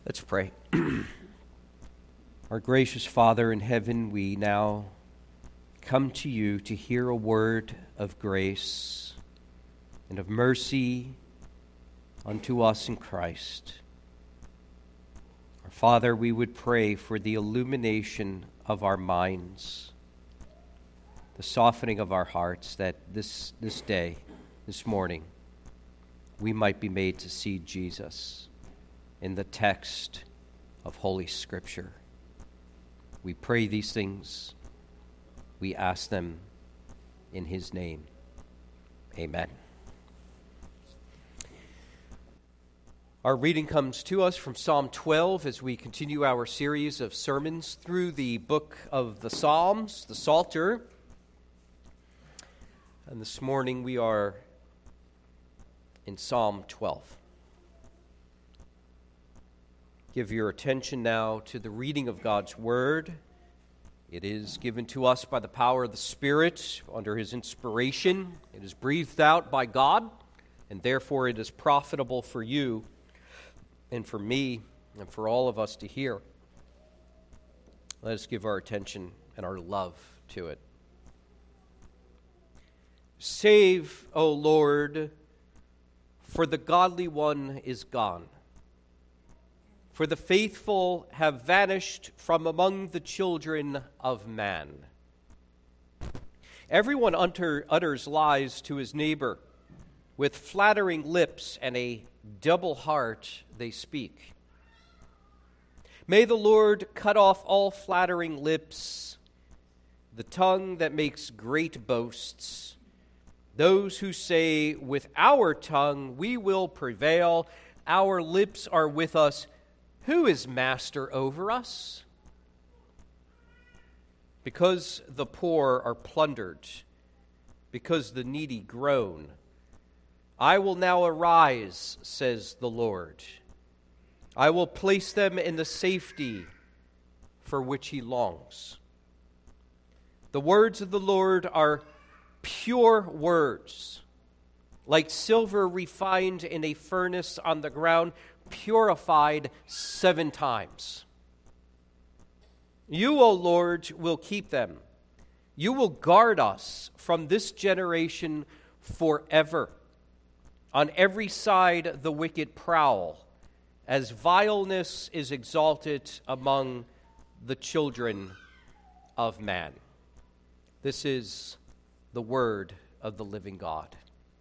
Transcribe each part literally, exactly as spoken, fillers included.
Let's pray. Our gracious Father in heaven, we now come to you to hear a word of grace and of mercy unto us in Christ. Our Father, we would pray for the illumination of our minds, the softening of our hearts, that this, this day, this morning, we might be made to see Jesus in the text of Holy Scripture. We pray these things. We ask them in his name. Amen. Our reading comes to us from Psalm twelve as we continue our series of sermons through the book of the Psalms, the Psalter. And this morning we are in Psalm twelve. Give your attention now to the reading of God's Word. It is given to us by the power of the Spirit under his inspiration. It is breathed out by God, and therefore it is profitable for you and for me and for all of us to hear. Let us give our attention and our love to it. Save, O Lord, for the godly one is gone. For the faithful have vanished from among the children of man. Everyone utter, utters lies to his neighbor. With flattering lips and a double heart they speak. May the Lord cut off all flattering lips, the tongue that makes great boasts. Those who say, with our tongue we will prevail, our lips are with us. Who is master over us? Because the poor are plundered, because the needy groan, I will now arise, says the Lord. I will place them in the safety for which he longs. The words of the Lord are pure words, like silver refined in a furnace on the ground, purified seven times. You, O Lord, will keep them. You will guard us from this generation forever. On every side the wicked prowl, as vileness is exalted among the children of man. This is the word of the living God.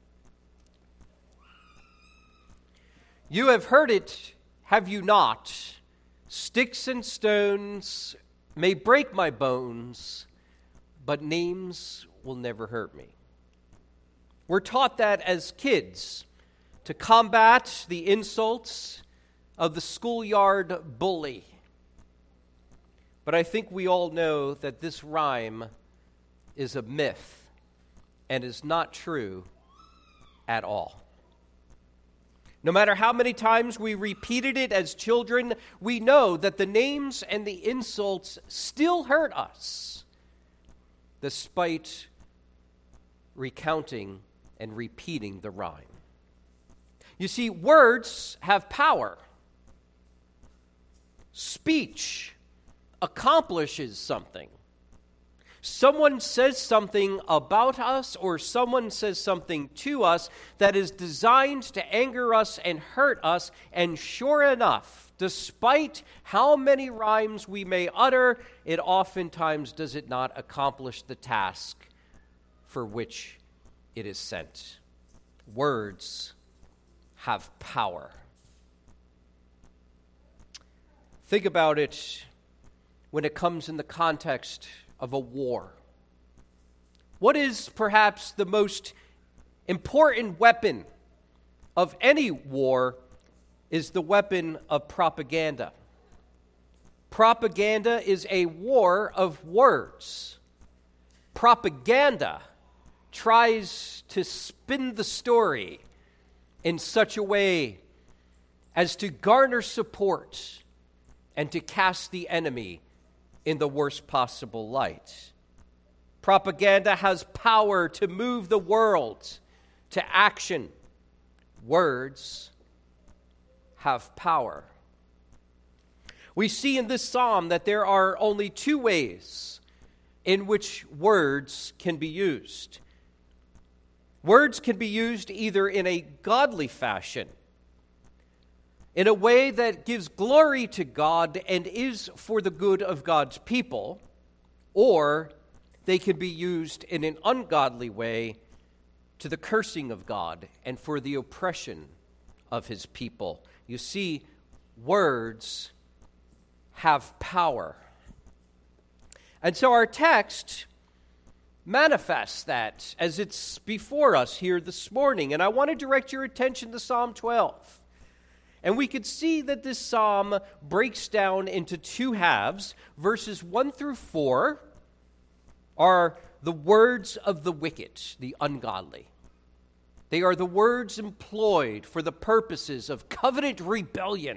You have heard it, have you not? Sticks and stones may break my bones, but names will never hurt me. We're taught that as kids to combat the insults of the schoolyard bully. But I think we all know that this rhyme is a myth and is not true at all. No matter how many times we repeated it as children, we know that the names and the insults still hurt us, despite recounting and repeating the rhyme. You see, words have power. Speech accomplishes something. Someone says something about us or someone says something to us that is designed to anger us and hurt us, and sure enough, despite how many rhymes we may utter, it oftentimes does it not accomplish the task for which it is sent. Words have power. Think about it when it comes in the context of a war. What is perhaps the most important weapon of any war is the weapon of propaganda. Propaganda is a war of words. Propaganda tries to spin the story in such a way as to garner support and to cast the enemy in the worst possible light. Propaganda has power to move the world to action. Words have power. We see in this psalm that there are only two ways in which words can be used. Words can be used either in a godly fashion, in a way that gives glory to God and is for the good of God's people, or they can be used in an ungodly way to the cursing of God and for the oppression of his people. You see, words have power. And so our text manifests that as it's before us here this morning. And I want to direct your attention to Psalm twelve. And we could see that this psalm breaks down into two halves. Verses one through four are the words of the wicked, the ungodly. They are the words employed for the purposes of covenant rebellion.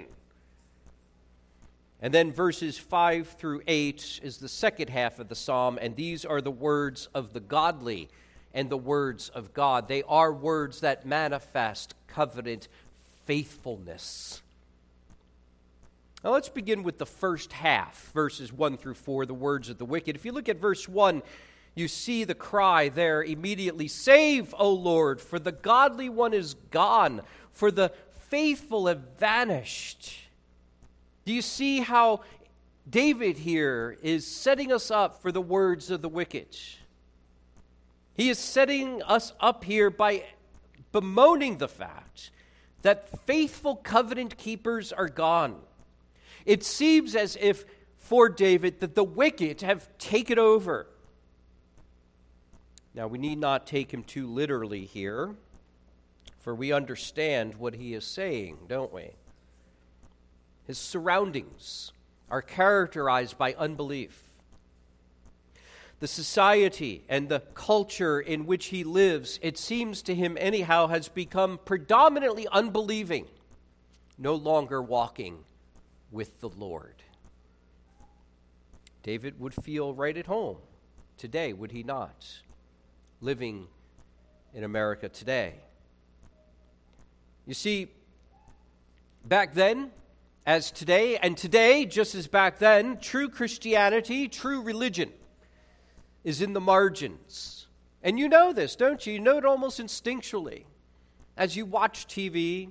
And then verses five through eight is the second half of the psalm, and these are the words of the godly and the words of God. They are words that manifest covenant faithfulness. Now let's begin with the first half, verses one through four, the words of the wicked. If you look at verse one, you see the cry there immediately, "Save, O Lord, for the godly one is gone, for the faithful have vanished." Do you see how David here is setting us up for the words of the wicked? He is setting us up here by bemoaning the fact that faithful covenant keepers are gone. It seems as if for David that the wicked have taken over. Now, we need not take him too literally here, for we understand what he is saying, don't we? His surroundings are characterized by unbelief. The society and the culture in which he lives, it seems to him anyhow, has become predominantly unbelieving, no longer walking with the Lord. David would feel right at home today, would he not? Living in America today. You see, back then, as today, and today, just as back then, true Christianity, true religion, is in the margins. And you know this, don't you? You know it almost instinctually. As you watch T V,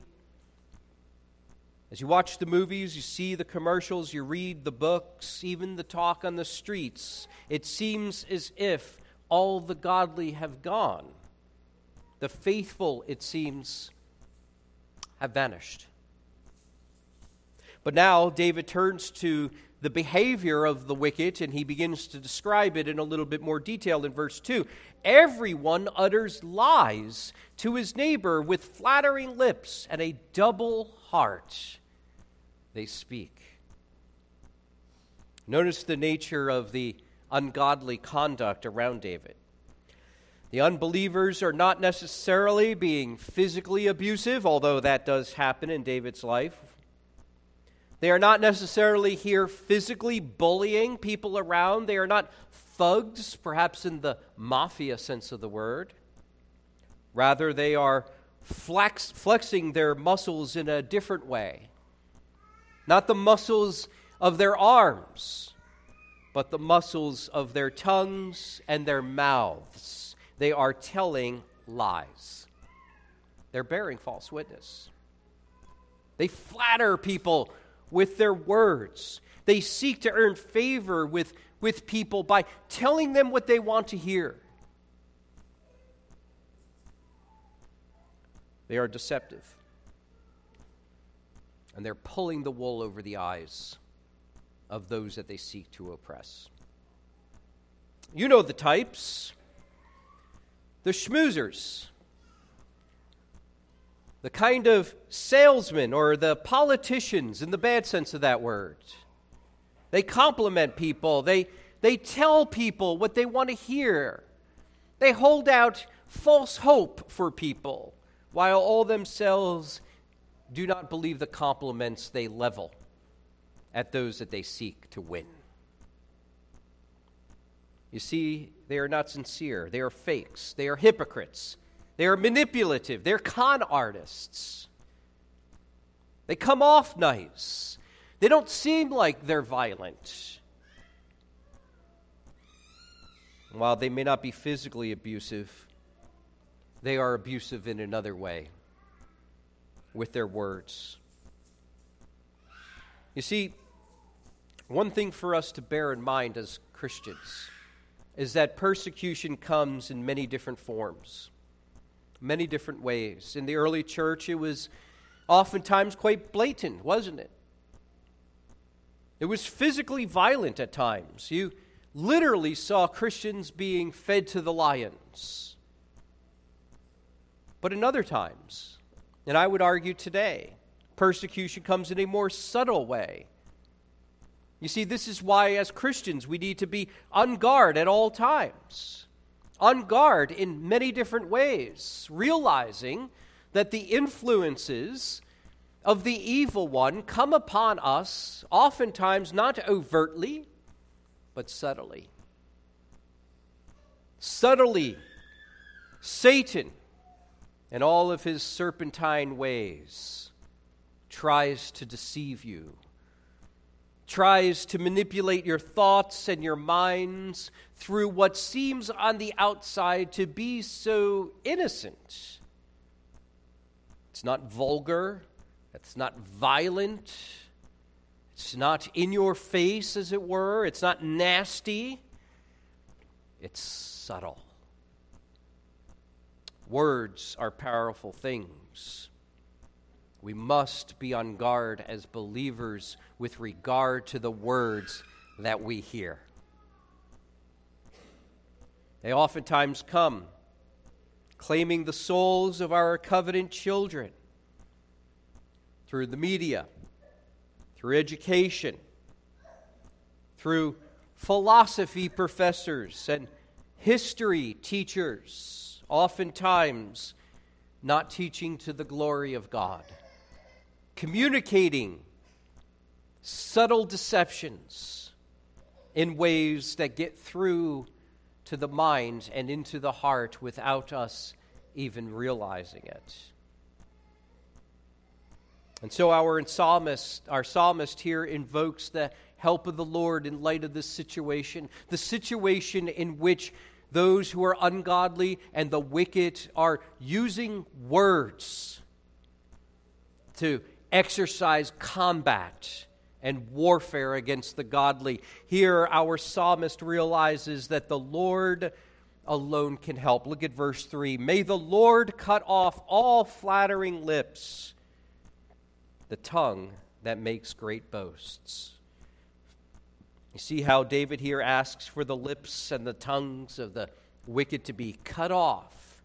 as you watch the movies, you see the commercials, you read the books, even the talk on the streets, it seems as if all the godly have gone. The faithful, it seems, have vanished. But now David turns to the behavior of the wicked, and he begins to describe it in a little bit more detail in verse two. Everyone utters lies to his neighbor with flattering lips, and a double heart they speak. Notice the nature of the ungodly conduct around David. The unbelievers are not necessarily being physically abusive, although that does happen in David's life. They are not necessarily here physically bullying people around. They are not thugs, perhaps in the mafia sense of the word. Rather, they are flex, flexing their muscles in a different way. Not the muscles of their arms, but the muscles of their tongues and their mouths. They are telling lies. They're bearing false witness. They flatter people with their words. They seek to earn favor with, with people by telling them what they want to hear. They are deceptive. And they're pulling the wool over the eyes of those that they seek to oppress. You know the types. The schmoozers. The kind of salesmen or the politicians in the bad sense of that word. They compliment people. They, they tell people what they want to hear. They hold out false hope for people, while all themselves do not believe the compliments they level at those that they seek to win. You see, they are not sincere. They are fakes. They are hypocrites. They are manipulative. They're con artists. They come off nice. They don't seem like they're violent. While they may not be physically abusive, they are abusive in another way, with their words. You see, one thing for us to bear in mind as Christians is that persecution comes in many different forms, many different ways. In the early church, it was oftentimes quite blatant, wasn't it? It was physically violent at times. You literally saw Christians being fed to the lions. But in other times, and I would argue today, persecution comes in a more subtle way. You see, this is why as Christians we need to be on guard at all times. On guard in many different ways, realizing that the influences of the evil one come upon us oftentimes not overtly, but subtly. Subtly, Satan and all of his serpentine ways tries to deceive you, tries to manipulate your thoughts and your minds through what seems on the outside to be so innocent. It's not vulgar, it's not violent, it's not in your face, as it were, it's not nasty, it's subtle. Words are powerful things. We must be on guard as believers with regard to the words that we hear. They oftentimes come claiming the souls of our covenant children through the media, through education, through philosophy professors and history teachers, oftentimes not teaching to the glory of God, communicating subtle deceptions in ways that get through to the mind and into the heart without us even realizing it. And so our psalmist, our psalmist here invokes the help of the Lord in light of this situation, the situation in which those who are ungodly and the wicked are using words to exercise combat and warfare against the godly. Here our psalmist realizes that the Lord alone can help. Look at verse three. May the Lord cut off all flattering lips, the tongue that makes great boasts. You see how David here asks for the lips and the tongues of the wicked to be cut off,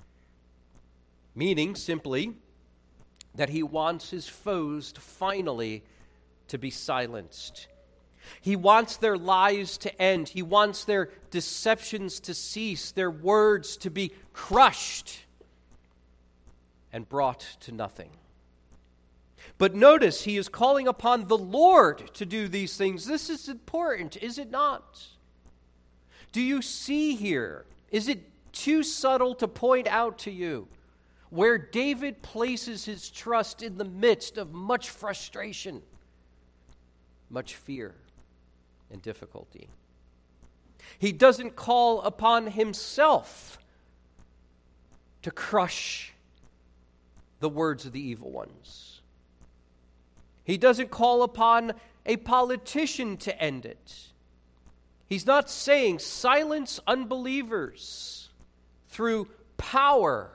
meaning simply that he wants his foes to finally to be silenced. He wants their lies to end. He wants their deceptions to cease, their words to be crushed and brought to nothing. But notice he is calling upon the Lord to do these things. This is important, is it not? Do you see here? Is it too subtle to point out to you where David places his trust in the midst of much frustration, much fear, and difficulty? He doesn't call upon himself to crush the words of the evil ones. He doesn't call upon a politician to end it. He's not saying silence unbelievers through power.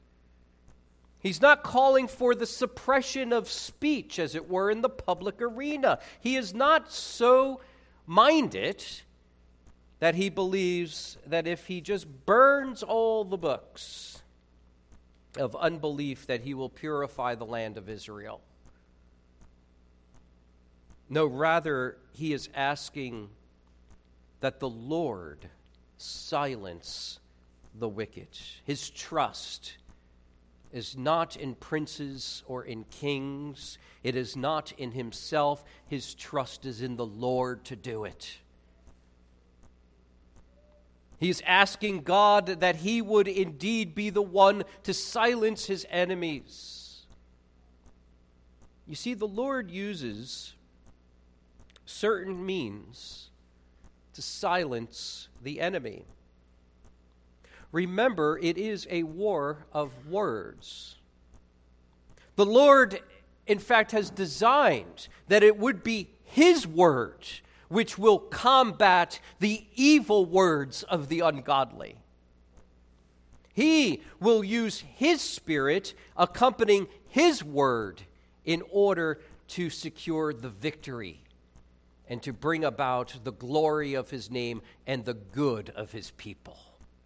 He's not calling for the suppression of speech, as it were, in the public arena. He is not so minded that he believes that if he just burns all the books of unbelief, that he will purify the land of Israel. No, rather, he is asking that the Lord silence the wicked. His trust is not in princes or in kings. It is not in himself. His trust is in the Lord to do it. He's asking God that he would indeed be the one to silence his enemies. You see, the Lord uses certain means to silence the enemy. Remember, it is a war of words. The Lord, in fact, has designed that it would be His word which will combat the evil words of the ungodly. He will use His Spirit accompanying His word in order to secure the victory and to bring about the glory of His name and the good of His people.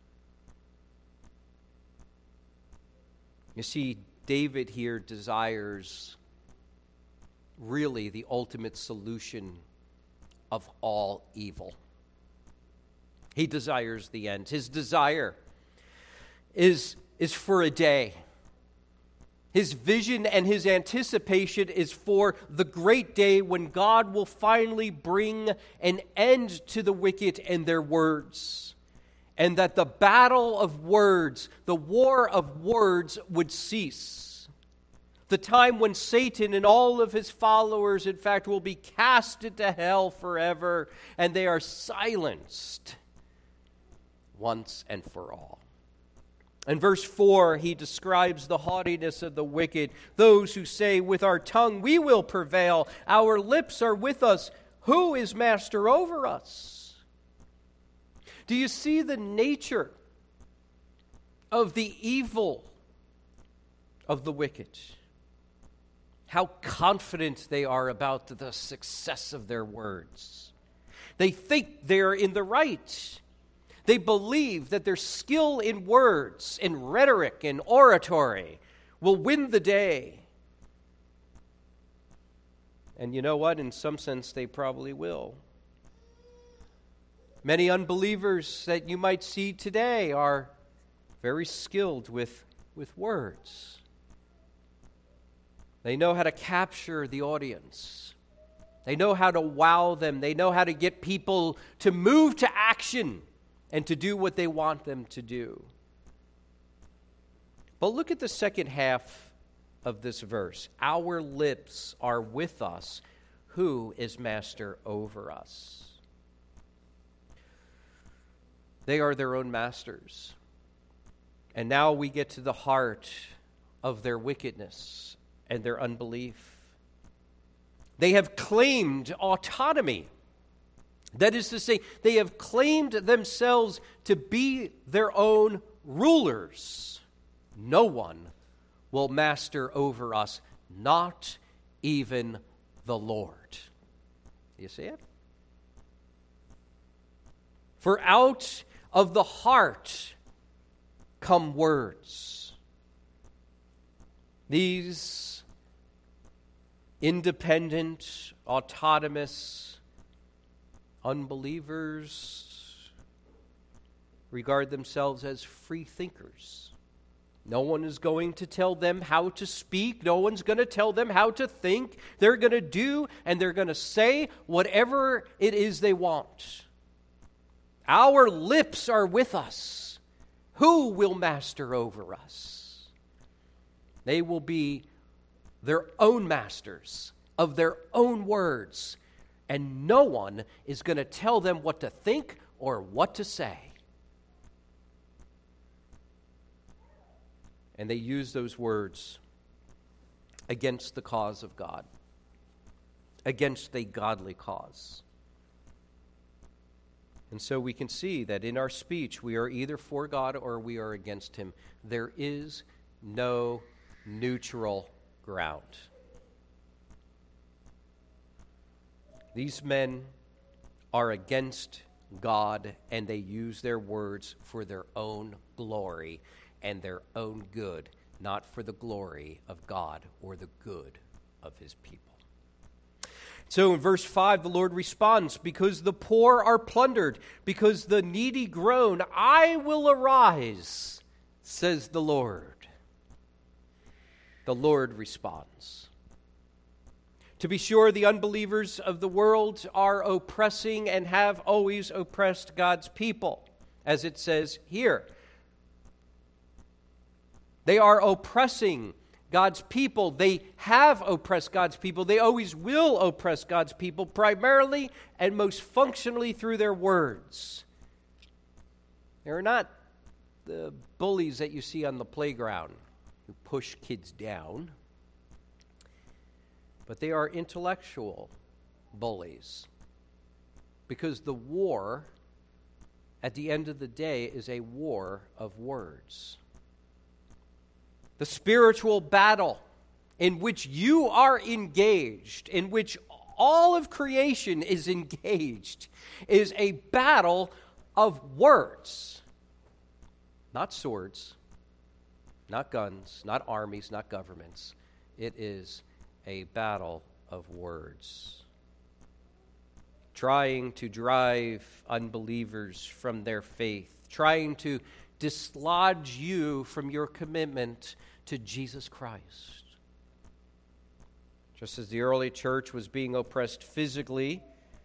You see, David here desires really the ultimate solution of all evil. He desires the end. His desire is, is for a day. His vision and his anticipation is for the great day when God will finally bring an end to the wicked and their words, and that the battle of words, the war of words, would cease. The time when Satan and all of his followers, in fact, will be cast into hell forever, and they are silenced once and for all. In verse four, he describes the haughtiness of the wicked, those who say, "With our tongue we will prevail, our lips are with us, who is master over us?" Do you see the nature of the evil of the wicked? How confident they are about the success of their words. They think they're in the right. They believe that their skill in words, in rhetoric, in oratory will win the day. And you know what? In some sense, they probably will. Many unbelievers that you might see today are very skilled with, with words. They know how to capture the audience. They know how to wow them. They know how to get people to move to action and to do what they want them to do. But look at the second half of this verse. Our lips are with us. Who is master over us? They are their own masters. And now we get to the heart of their wickedness and their unbelief. They have claimed autonomy. That is to say, they have claimed themselves to be their own rulers. No one will master over us, not even the Lord. You see it? For out of the heart come words. These independent, autonomous unbelievers regard themselves as free thinkers. No one is going to tell them how to speak. No one's going to tell them how to think. They're going to do and they're going to say whatever it is they want. Our lips are with us. Who will master over us? They will be their own masters of their own words, and no one is going to tell them what to think or what to say. And they use those words against the cause of God, against a godly cause. And so we can see that in our speech, we are either for God or we are against Him. There is no neutral ground. These men are against God, and they use their words for their own glory and their own good, not for the glory of God or the good of His people. So in verse five, the Lord responds, because the poor are plundered, because the needy groan, I will arise, says the Lord. The Lord responds. To be sure, the unbelievers of the world are oppressing and have always oppressed God's people, as it says here. They are oppressing God's people. They have oppressed God's people. They always will oppress God's people, primarily and most functionally through their words. They're not the bullies that you see on the playground who push kids down, but they are intellectual bullies, because the war, at the end of the day, is a war of words. The spiritual battle in which you are engaged, in which all of creation is engaged, is a battle of words. Not swords, not guns, not armies, not governments. It is a battle of words. Trying to drive unbelievers from their faith, trying to dislodge you from your commitment to Jesus Christ. Just as the early church was being oppressed physically,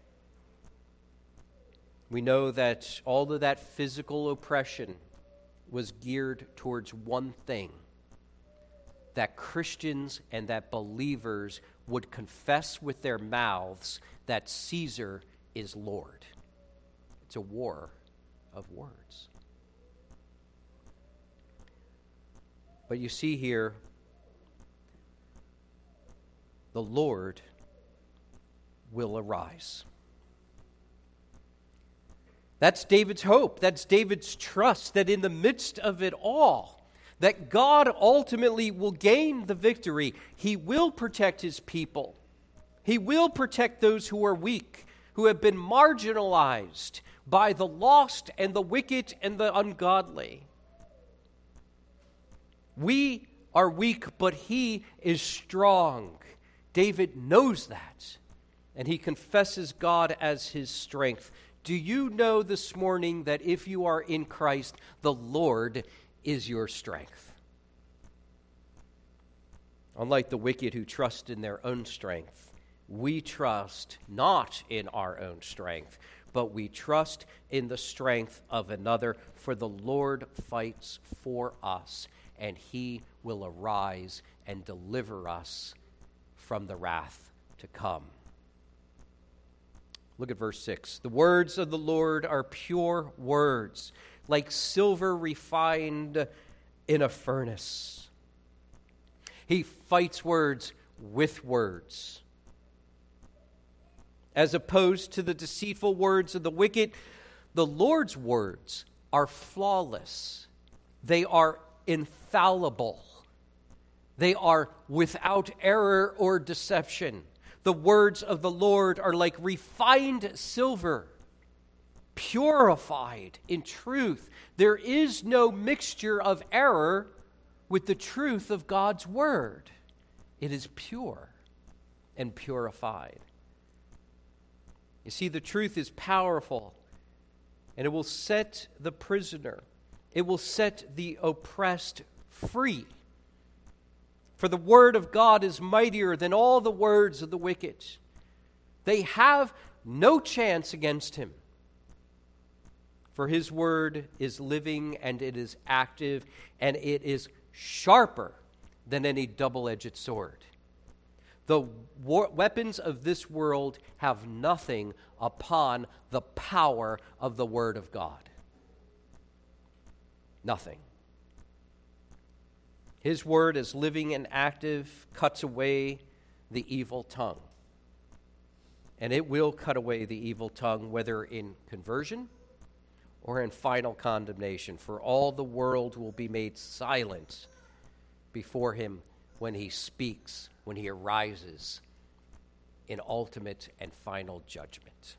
we know that all of that physical oppression was geared towards one thing: that Christians and that believers would confess with their mouths that Caesar is Lord. It's a war of words. But you see here, the Lord will arise. That's David's hope. That's David's trust that in the midst of it all, that God ultimately will gain the victory. He will protect his people. He will protect those who are weak, who have been marginalized by the lost and the wicked and the ungodly. We are weak, but he is strong. David knows that, and he confesses God as his strength. Do you know this morning that if you are in Christ, the Lord is your strength? Unlike the wicked who trust in their own strength, we trust not in our own strength, but we trust in the strength of another. For the Lord fights for us, and he will arise and deliver us from the wrath to come. Look at verse six. The words of the Lord are pure words, like silver refined in a furnace. He fights words with words. As opposed to the deceitful words of the wicked, the Lord's words are flawless. They are infallible. They are without error or deception. The words of the Lord are like refined silver, purified in truth. There is no mixture of error with the truth of God's word. It is pure and purified. You see, the truth is powerful, and it will set the prisoner, it will set the oppressed free. For the word of God is mightier than all the words of the wicked. They have no chance against him. For his word is living, and it is active, and it is sharper than any double-edged sword. The war- weapons of this world have nothing upon the power of the word of God. Nothing. His word is living and active, cuts away the evil tongue. And it will cut away the evil tongue, whether in conversion or in final condemnation. For all the world will be made silent before him when he speaks, when he arises in ultimate and final judgment.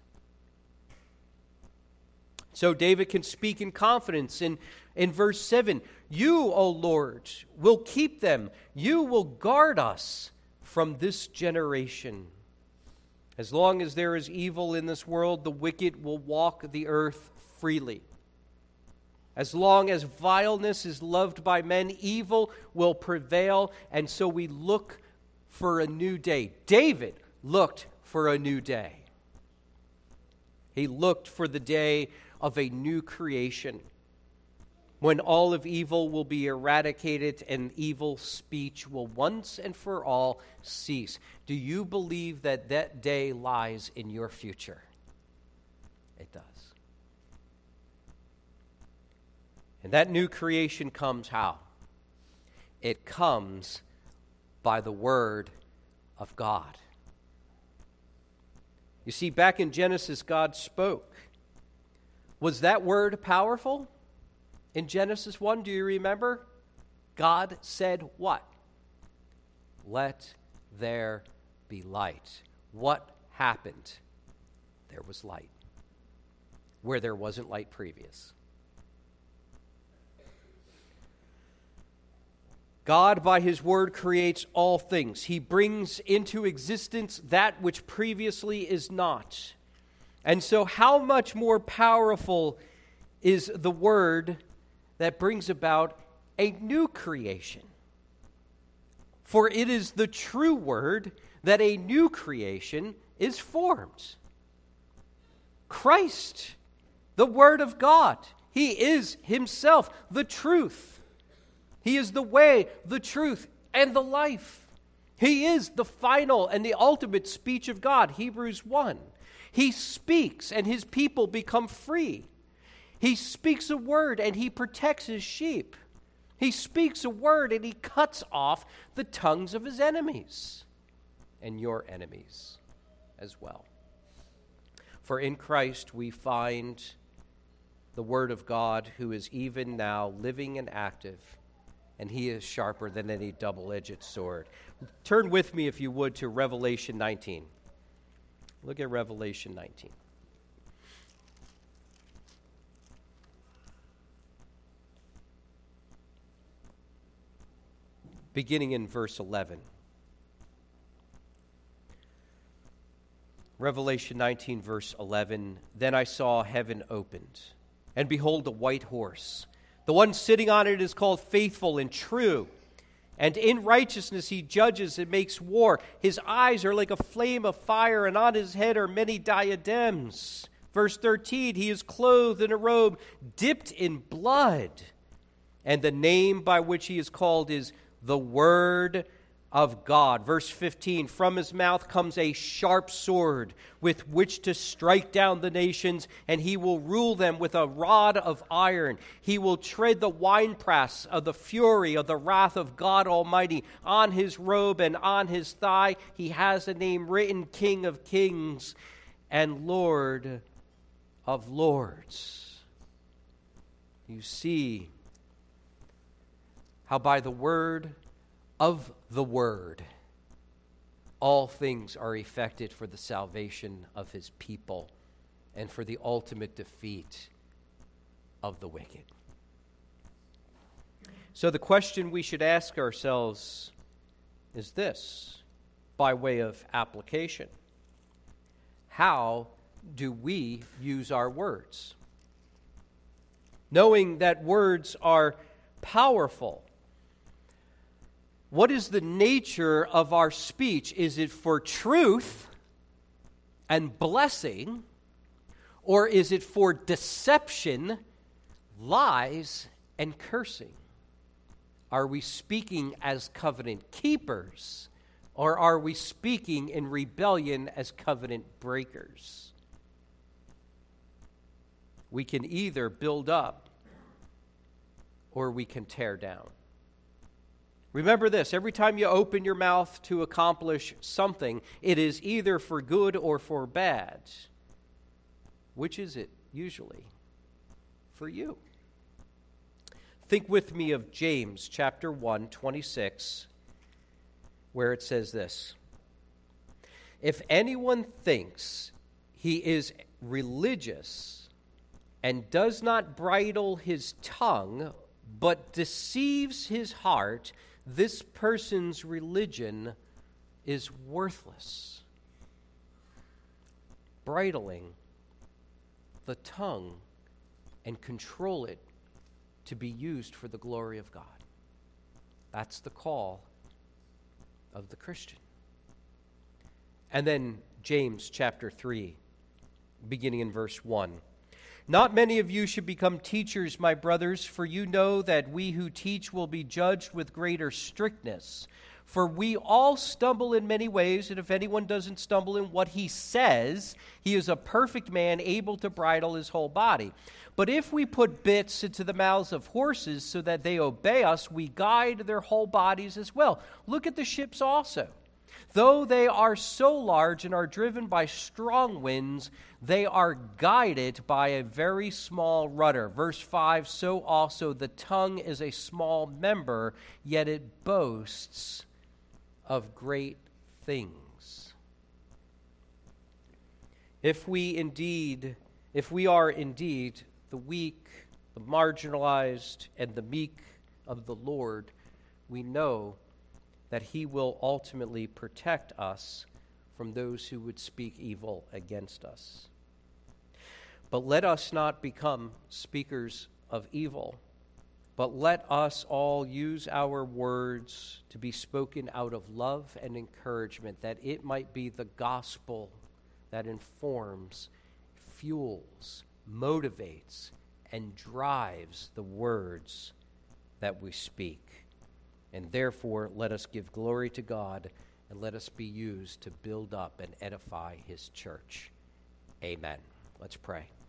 So David can speak in confidence in, in verse seven. You, O Lord, will keep them. You will guard us from this generation. As long as there is evil in this world, the wicked will walk the earth freely. As long as vileness is loved by men, evil will prevail, and so we look for a new day. David looked for a new day. He looked for the day of a new creation, when all of evil will be eradicated and evil speech will once and for all cease. Do you believe that that day lies in your future? It does. And that new creation comes how? It comes by the word of God. You see, back in Genesis, God spoke. Was that word powerful? In Genesis one, do you remember? God said what? Let there be light. What happened? There was light. Where there wasn't light previous. God, by his word, creates all things. He brings into existence that which previously is not. And so how much more powerful is the word that brings about a new creation? For it is the true word that a new creation is formed. Christ, the Word of God, he is himself the truth. He is the way, the truth, and the life. He is the final and the ultimate speech of God, Hebrews one. He speaks and his people become free. He speaks a word and he protects his sheep. He speaks a word and he cuts off the tongues of his enemies and your enemies as well. For in Christ we find the word of God, who is even now living and active, and he is sharper than any double-edged sword. Turn with me, if you would, to Revelation nineteen. Look at Revelation nineteen. Beginning in verse eleven. Revelation nineteen, verse eleven. Then I saw heaven opened, and behold, a white horse. The one sitting on it is called Faithful and True, and in righteousness he judges and makes war. His eyes are like a flame of fire, and on his head are many diadems. Verse thirteen, he is clothed in a robe dipped in blood, and the name by which he is called is the Word of God. Verse fifteen, from his mouth comes a sharp sword with which to strike down the nations, and he will rule them with a rod of iron. He will tread the winepress of the fury of the wrath of God Almighty. On his robe and on his thigh he has a name written, King of Kings and Lord of Lords. You see how by the word of the Word, all things are effected for the salvation of his people and for the ultimate defeat of the wicked. So the question we should ask ourselves is this, by way of application: how do we use our words? Knowing that words are powerful, what is the nature of our speech? Is it for truth and blessing, or is it for deception, lies, and cursing? Are we speaking as covenant keepers, or are we speaking in rebellion as covenant breakers? We can either build up or we can tear down. Remember this, every time you open your mouth to accomplish something, it is either for good or for bad. Which is it usually? For you. Think with me of James chapter one, twenty-six, where it says this: if anyone thinks he is religious and does not bridle his tongue, but deceives his heart, this person's religion is worthless. Bridling the tongue and control it to be used for the glory of God. That's the call of the Christian. And then James chapter three, beginning in verse one. Not many of you should become teachers, my brothers, for you know that we who teach will be judged with greater strictness. For we all stumble in many ways, and if anyone doesn't stumble in what he says, he is a perfect man, able to bridle his whole body. But if we put bits into the mouths of horses so that they obey us, we guide their whole bodies as well. Look at the ships also. Though they are so large and are driven by strong winds, they are guided by a very small rudder. Verse five, so also the tongue is a small member, yet it boasts of great things. If we indeed, if we are indeed the weak, the marginalized, and the meek of the Lord, we know that he will ultimately protect us from those who would speak evil against us. But let us not become speakers of evil, but let us all use our words to be spoken out of love and encouragement, that it might be the gospel that informs, fuels, motivates, and drives the words that we speak. And therefore, let us give glory to God, and let us be used to build up and edify his church. Amen. Let's pray.